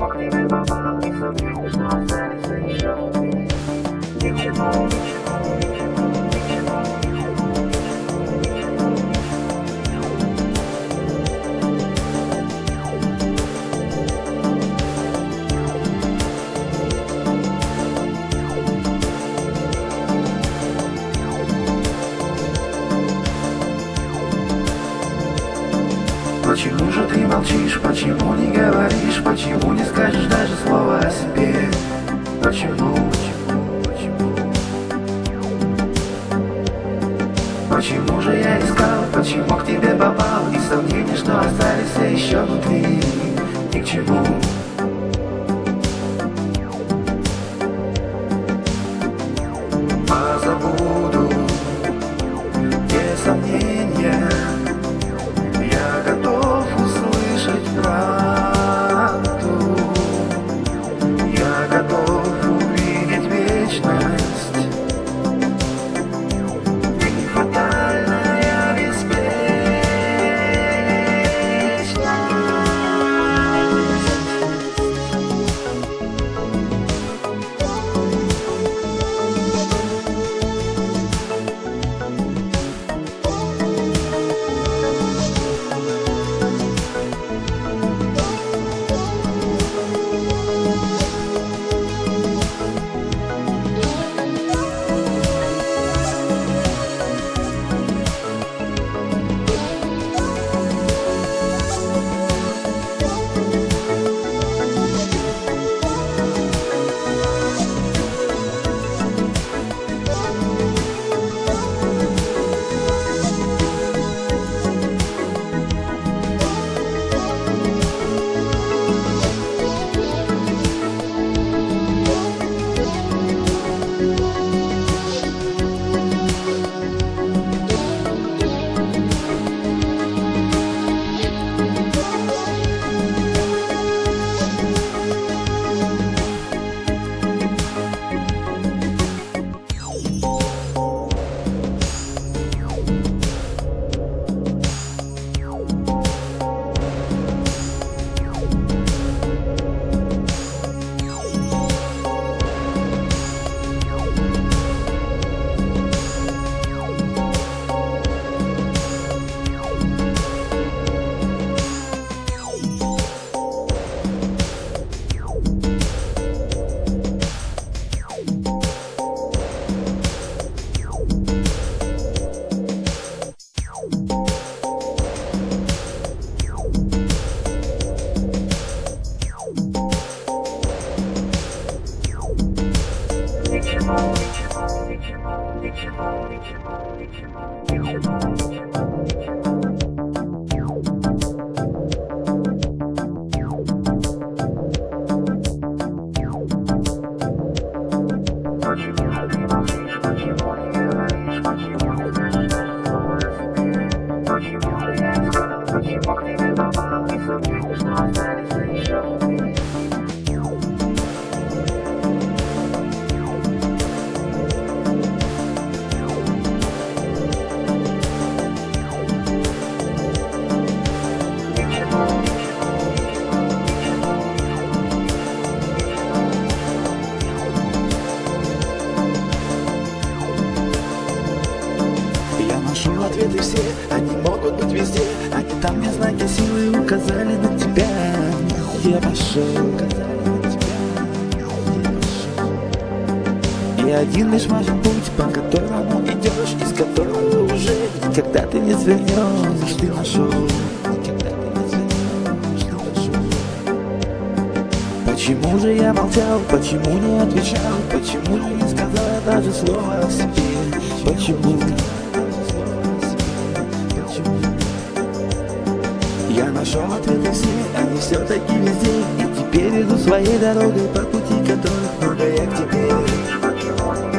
Почему к тебе попал, не сумел, что остались еще? Ничего, почему же ты молчишь, почему не говоришь, почему не скажешь даже слова о себе? Почему? Почему же я искал, почему к тебе попал, и сомнения, что остались еще внутри, ни к чему. Позабуду те сомнения, я готов услышать правду, я готов увидеть вечность. Не фатальная беспечность. Почему к тебе попал, не сумел, что остались еще? Я нашел ответы все, они могут быть везде. Они там, где знаки силы указали на тебя. Я пошел, и один лишь важен путь, по которому идешь, из которого уже никогда ты не свернешь. Ты нашел. Почему же я молчал, почему не отвечал, почему не сказал даже слова о себе? Почему? Я нашел ответы все, они все-таки везде, и теперь иду своей дорогой по пути, которых много я к тебе.